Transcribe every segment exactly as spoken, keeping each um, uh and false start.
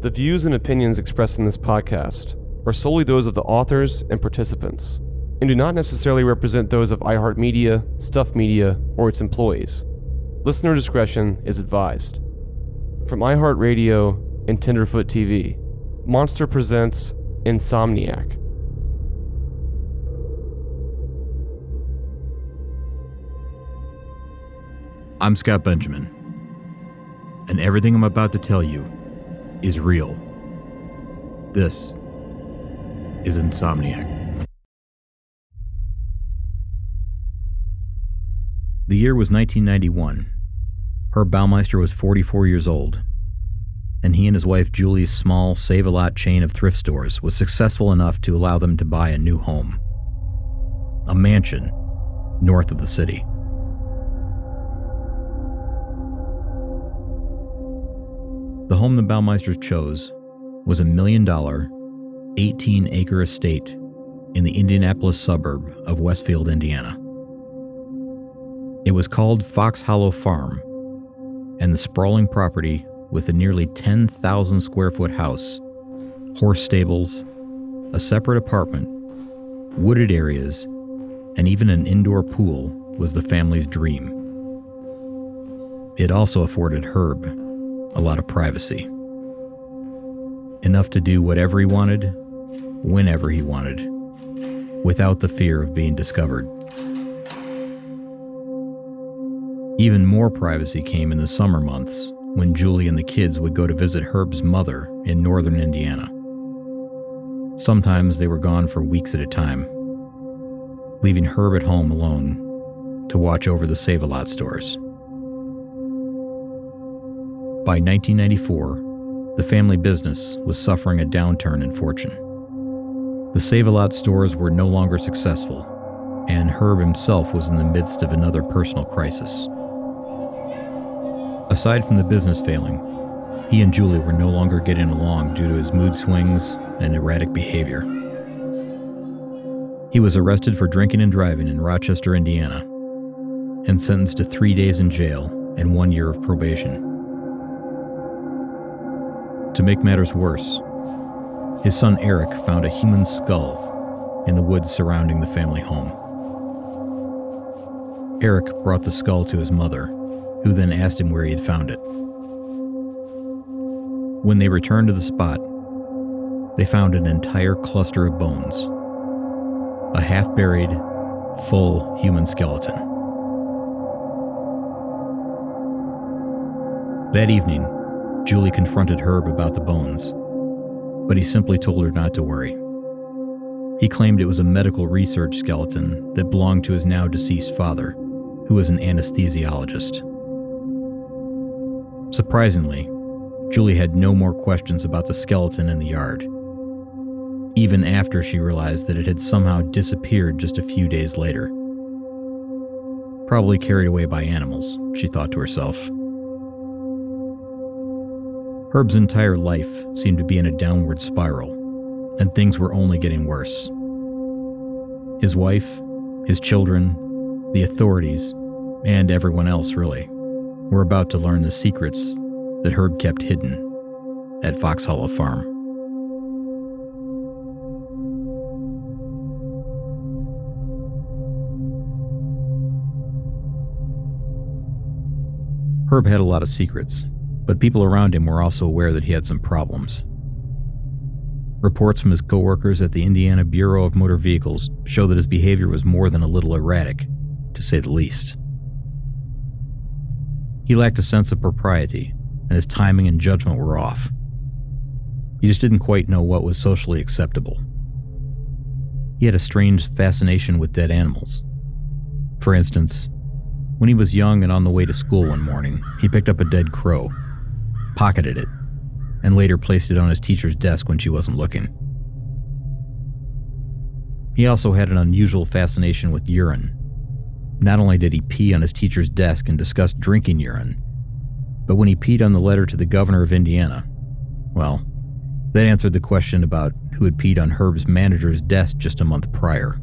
The views and opinions expressed in this podcast are solely those of the authors and participants, and do not necessarily represent those of iHeartMedia, Stuff Media, or its employees. Listener discretion is advised. From iHeartRadio and Tenderfoot T V, Monster presents Insomniac. I'm Scott Benjamin, and everything I'm about to tell you is real. This is Insomniac. The year was nineteen ninety-one. Herb Baumeister was forty-four years old, and he and his wife Julie's small Save-A-Lot chain of thrift stores was successful enough to allow them to buy a new home. A mansion north of the city. The home the Baumeisters chose was a million-dollar, eighteen-acre estate in the Indianapolis suburb of Westfield, Indiana. It was called Fox Hollow Farm, and the sprawling property with a nearly ten thousand square foot house, horse stables, a separate apartment, wooded areas, and even an indoor pool was the family's dream. It also afforded Herb a lot of privacy. Enough to do whatever he wanted, whenever he wanted, without the fear of being discovered. Even more privacy came in the summer months when Julie and the kids would go to visit Herb's mother in northern Indiana. Sometimes they were gone for weeks at a time, leaving Herb at home alone to watch over the Save-A-Lot stores. By nineteen ninety-four, the family business was suffering a downturn in fortune. The Save-A-Lot stores were no longer successful, and Herb himself was in the midst of another personal crisis. Aside from the business failing, he and Julie were no longer getting along due to his mood swings and erratic behavior. He was arrested for drinking and driving in Rochester, Indiana, and sentenced to three days in jail and one year of probation. To make matters worse, his son Eric found a human skull in the woods surrounding the family home. Eric brought the skull to his mother, who then asked him where he had found it. When they returned to the spot, they found an entire cluster of bones, a half-buried, full human skeleton. That evening, Julie confronted Herb about the bones, but he simply told her not to worry. He claimed it was a medical research skeleton that belonged to his now deceased father, who was an anesthesiologist. Surprisingly, Julie had no more questions about the skeleton in the yard, even after she realized that it had somehow disappeared just a few days later. Probably carried away by animals, she thought to herself. Herb's entire life seemed to be in a downward spiral, and things were only getting worse. His wife, his children, the authorities, and everyone else, really, were about to learn the secrets that Herb kept hidden at Fox Hollow Farm. Herb had a lot of secrets, but people around him were also aware that he had some problems. Reports from his co-workers at the Indiana Bureau of Motor Vehicles show that his behavior was more than a little erratic, to say the least. He lacked a sense of propriety, and his timing and judgment were off. He just didn't quite know what was socially acceptable. He had a strange fascination with dead animals. For instance, when he was young and on the way to school one morning, he picked up a dead crow, pocketed it, and later placed it on his teacher's desk when she wasn't looking. He also had an unusual fascination with urine. Not only did he pee on his teacher's desk and discuss drinking urine, but when he peed on the letter to the governor of Indiana, well, that answered the question about who had peed on Herb's manager's desk just a month prior.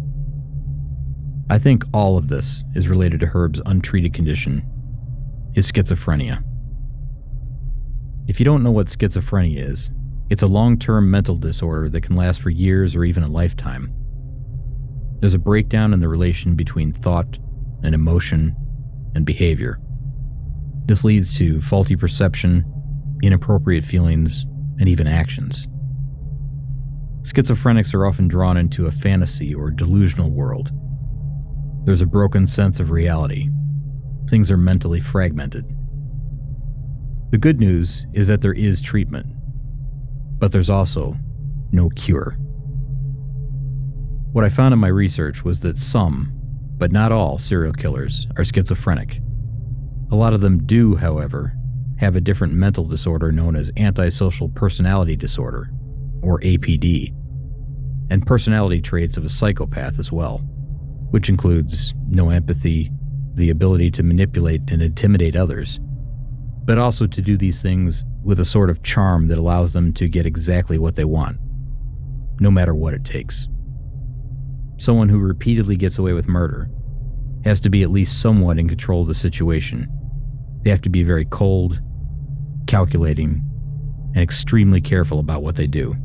I think all of this is related to Herb's untreated condition, his schizophrenia. If you don't know what schizophrenia is, it's a long-term mental disorder that can last for years or even a lifetime. There's a breakdown in the relation between thought and emotion and behavior. This leads to faulty perception, inappropriate feelings, and even actions. Schizophrenics are often drawn into a fantasy or delusional world. There's a broken sense of reality. Things are mentally fragmented. The good news is that there is treatment, but there's also no cure. What I found in my research was that some, but not all, serial killers are schizophrenic. A lot of them do, however, have a different mental disorder known as antisocial personality disorder, or A P D, and personality traits of a psychopath as well, which includes no empathy, the ability to manipulate and intimidate others, but also to do these things with a sort of charm that allows them to get exactly what they want, no matter what it takes. Someone who repeatedly gets away with murder has to be at least somewhat in control of the situation. They have to be very cold, calculating, and extremely careful about what they do.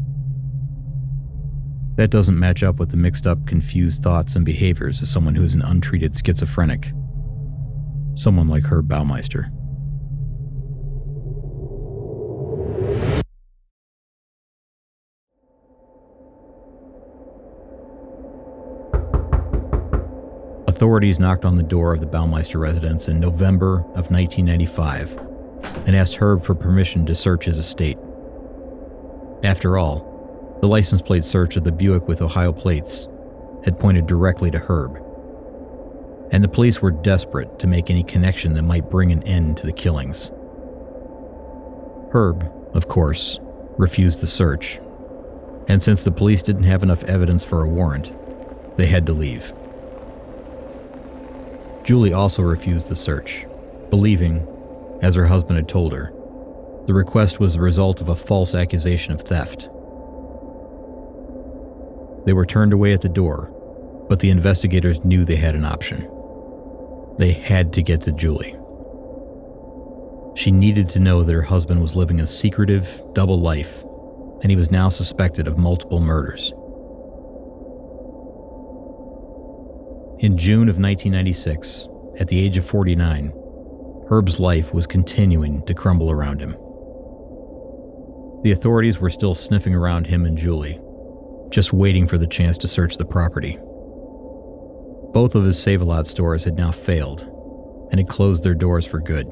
That doesn't match up with the mixed up, confused thoughts and behaviors of someone who is an untreated schizophrenic. Someone like Herb Baumeister. Authorities knocked on the door of the Baumeister residence in November of nineteen ninety-five and asked Herb for permission to search his estate. After all, the license plate search of the Buick with Ohio plates had pointed directly to Herb, and the police were desperate to make any connection that might bring an end to the killings. Herb, of course, refused the search, and since the police didn't have enough evidence for a warrant, they had to leave. Julie also refused the search, believing, as her husband had told her, the request was the result of a false accusation of theft. They were turned away at the door, but the investigators knew they had an option. They had to get to Julie. She needed to know that her husband was living a secretive, double life, and he was now suspected of multiple murders. In June of nineteen ninety-six, at the age of forty-nine, Herb's life was continuing to crumble around him. The authorities were still sniffing around him and Julie, just waiting for the chance to search the property. Both of his Save-A-Lot stores had now failed and had closed their doors for good.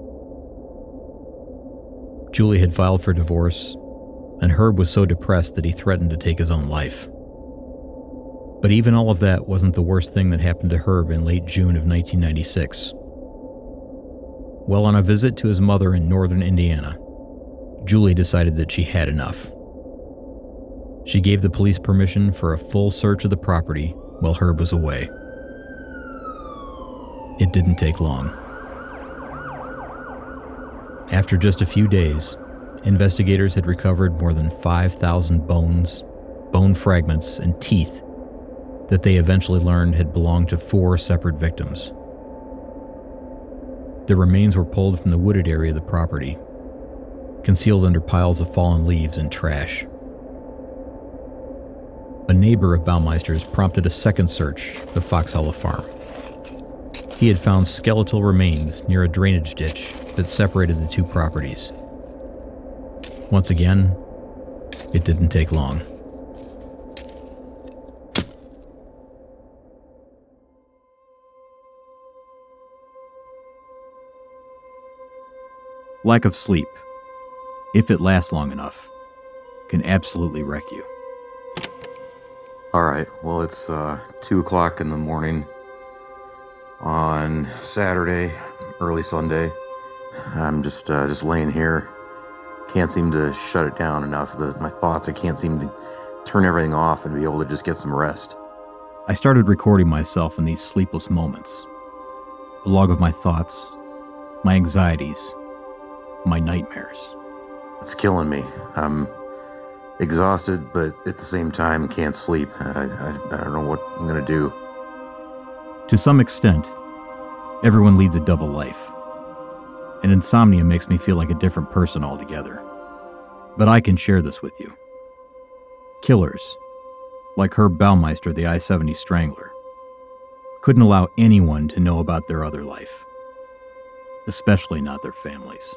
Julie had filed for divorce, and Herb was so depressed that he threatened to take his own life. But even all of that wasn't the worst thing that happened to Herb in late June of nineteen ninety-six. While on a visit to his mother in northern Indiana, Julie decided that she had enough. She gave the police permission for a full search of the property while Herb was away. It didn't take long. After just a few days, investigators had recovered more than five thousand bones, bone fragments, and teeth that they eventually learned had belonged to four separate victims. The remains were pulled from the wooded area of the property, concealed under piles of fallen leaves and trash. A neighbor of Baumeister's prompted a second search of Fox Hollow Farm. He had found skeletal remains near a drainage ditch that separated the two properties. Once again, it didn't take long. Lack of sleep, if it lasts long enough, can absolutely wreck you. All right, well, it's uh, two o'clock in the morning on Saturday, early Sunday. I'm just uh, just laying here. Can't seem to shut it down enough. The, my thoughts, I can't seem to turn everything off and be able to just get some rest. I started recording myself in these sleepless moments. A log of my thoughts, my anxieties, my nightmares. It's killing me. I'm exhausted, but at the same time can't sleep. I, I, I don't know what I'm going to do. To some extent, everyone leads a double life. and insomnia makes me feel like a different person altogether. But I can share this with you. Killers, like Herb Baumeister, the I seventy Strangler, couldn't allow anyone to know about their other life, especially not their families.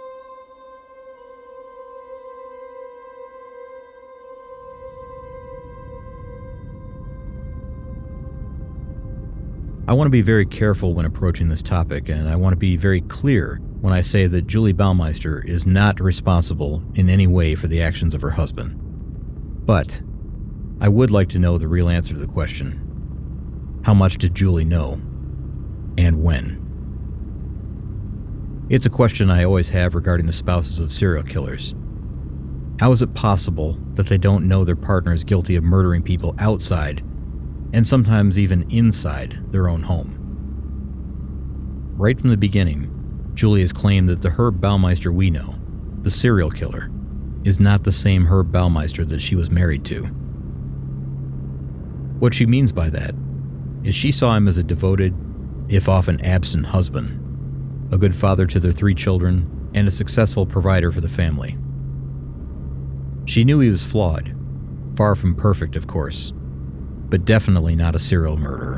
I want to be very careful when approaching this topic, and I want to be very clear when I say that Julie Baumeister is not responsible in any way for the actions of her husband. But I would like to know the real answer to the question: how much did Julie know, and when? It's a question I always have regarding the spouses of serial killers. How is it possible that they don't know their partner is guilty of murdering people outside, and sometimes even inside their own home? Right from the beginning, Julie has claimed that the Herb Baumeister we know, the serial killer, is not the same Herb Baumeister that she was married to. What she means by that is she saw him as a devoted, if often absent husband, a good father to their three children, and a successful provider for the family. She knew he was flawed, far from perfect, of course, but definitely not a serial murderer.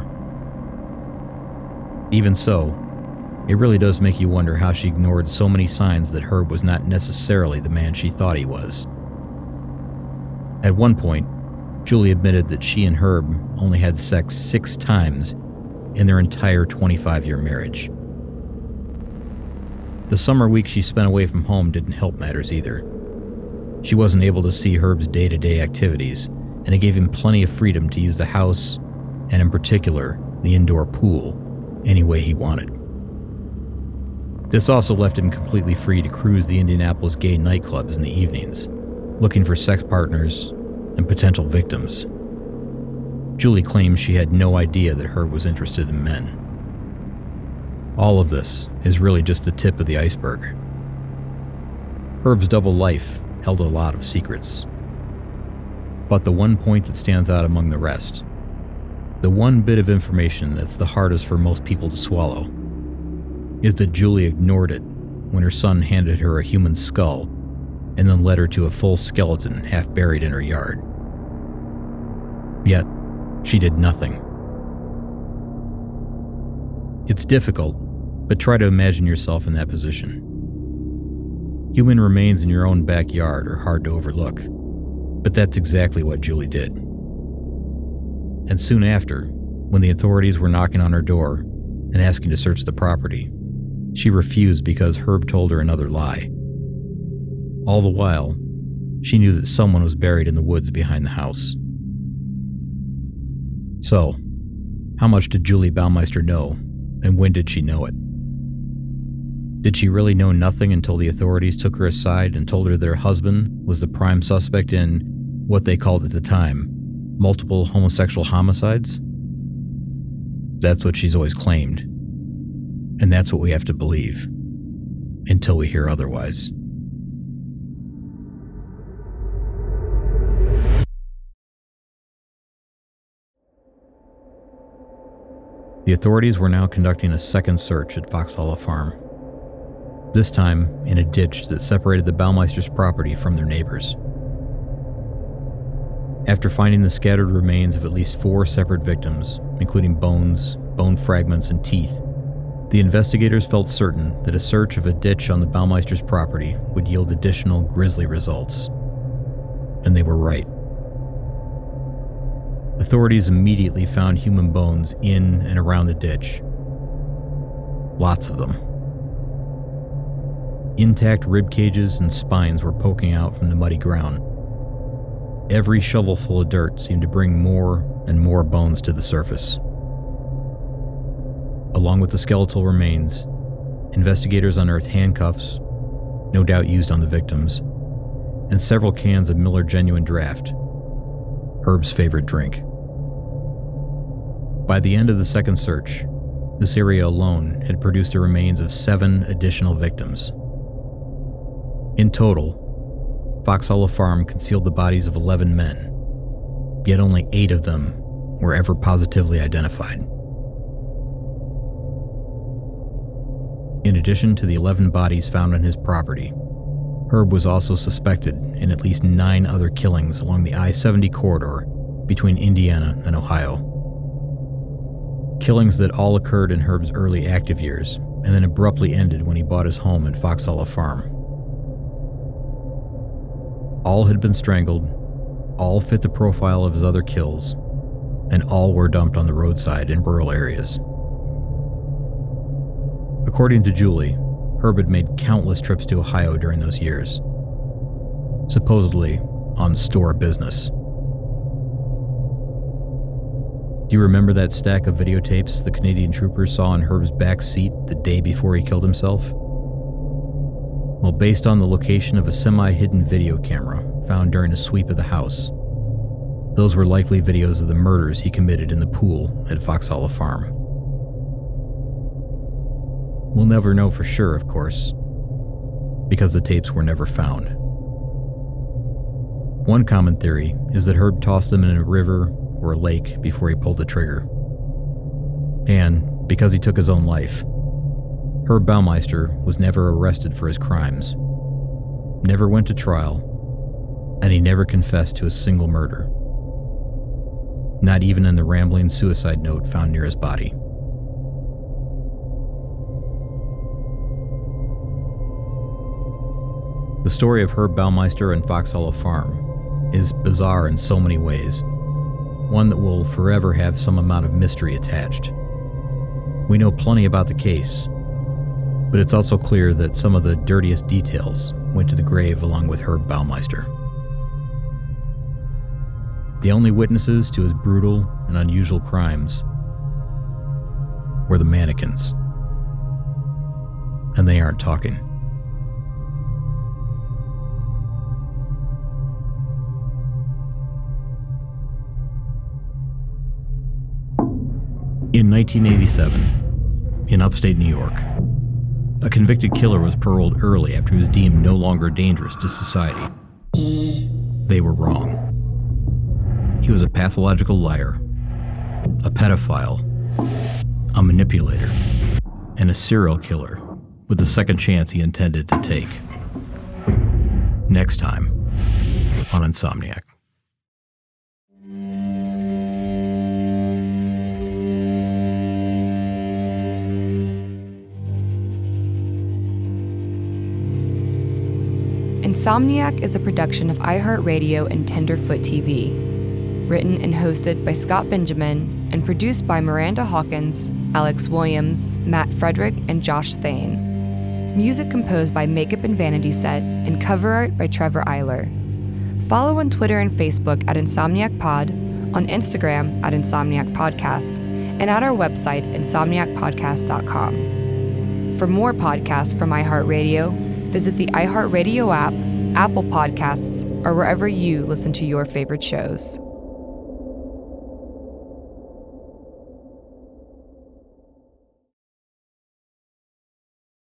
Even so, it really does make you wonder how she ignored so many signs that Herb was not necessarily the man she thought he was. At one point, Julie admitted that she and Herb only had sex six times in their entire twenty-five-year marriage. The summer weeks she spent away from home didn't help matters either. She wasn't able to see Herb's day-to-day activities, and it gave him plenty of freedom to use the house, and in particular, the indoor pool, any way he wanted. This also left him completely free to cruise the Indianapolis gay nightclubs in the evenings, looking for sex partners and potential victims. Julie claims she had no idea that Herb was interested in men. All of this is really just the tip of the iceberg. Herb's double life held a lot of secrets. But the one point that stands out among the rest, the one bit of information that's the hardest for most people to swallow, is that Julie ignored it when her son handed her a human skull and then led her to a full skeleton half buried in her yard. Yet, she did nothing. It's difficult, but try to imagine yourself in that position. Human remains in your own backyard are hard to overlook, but that's exactly what Julie did. And soon after, when the authorities were knocking on her door and asking to search the property, she refused because Herb told her another lie. All the while, she knew that someone was buried in the woods behind the house. So, how much did Julie Baumeister know, and when did she know it? Did she really know nothing until the authorities took her aside and told her that her husband was the prime suspect in what they called at the time multiple homosexual homicides? That's what she's always claimed. And that's what we have to believe, until we hear otherwise. The authorities were now conducting a second search at Fox Hollow Farm. This time in a ditch that separated the Baumeisters' property from their neighbors. After finding the scattered remains of at least four separate victims, including bones, bone fragments, and teeth, the investigators felt certain that a search of a ditch on the Baumeisters' property would yield additional grisly results. And they were right. Authorities immediately found human bones in and around the ditch. Lots of them. Intact rib cages and spines were poking out from the muddy ground. Every shovelful of dirt seemed to bring more and more bones to the surface. Along with the skeletal remains, investigators unearthed handcuffs, no doubt used on the victims, and several cans of Miller Genuine Draft, Herb's favorite drink. By the end of the second search, this area alone had produced the remains of seven additional victims. In total, Fox Hollow Farm concealed the bodies of eleven men, yet only eight of them were ever positively identified. In addition to the eleven bodies found on his property, Herb was also suspected in at least nine other killings along the I seventy corridor between Indiana and Ohio. Killings that all occurred in Herb's early active years and then abruptly ended when he bought his home at Fox Hollow Farm. All had been strangled, all fit the profile of his other kills, and all were dumped on the roadside in rural areas. According to Julie, Herb had made countless trips to Ohio during those years, supposedly on store business. Do you remember that stack of videotapes the Canadian troopers saw in Herb's back seat the day before he killed himself? Well, based on the location of a semi-hidden video camera found during a sweep of the house, those were likely videos of the murders he committed in the pool at Fox Hollow Farm. We'll never know for sure, of course, because the tapes were never found. One common theory is that Herb tossed them in a river or a lake before he pulled the trigger. And because he took his own life, Herb Baumeister was never arrested for his crimes, never went to trial, and he never confessed to a single murder. Not even in the rambling suicide note found near his body. The story of Herb Baumeister and Fox Hollow Farm is bizarre in so many ways, one that will forever have some amount of mystery attached. We know plenty about the case, but it's also clear that some of the dirtiest details went to the grave along with Herb Baumeister. The only witnesses to his brutal and unusual crimes were the mannequins, and they aren't talking. In nineteen eighty-seven, in upstate New York, a convicted killer was paroled early after he was deemed no longer dangerous to society. They were wrong. He was a pathological liar, a pedophile, a manipulator, and a serial killer with the second chance he intended to take. Next time on Insomniac. Insomniac is a production of iHeartRadio and Tenderfoot T V. Written and hosted by Scott Benjamin and produced by Miranda Hawkins, Alex Williams, Matt Frederick, and Josh Thane. Music composed by Makeup and Vanity Set and cover art by Trevor Eiler. Follow on Twitter and Facebook at Insomniac Pod, on Instagram at Insomniac Podcast, and at our website, insomniac podcast dot com. For more podcasts from iHeartRadio, visit the iHeartRadio app, Apple Podcasts, or wherever you listen to your favorite shows.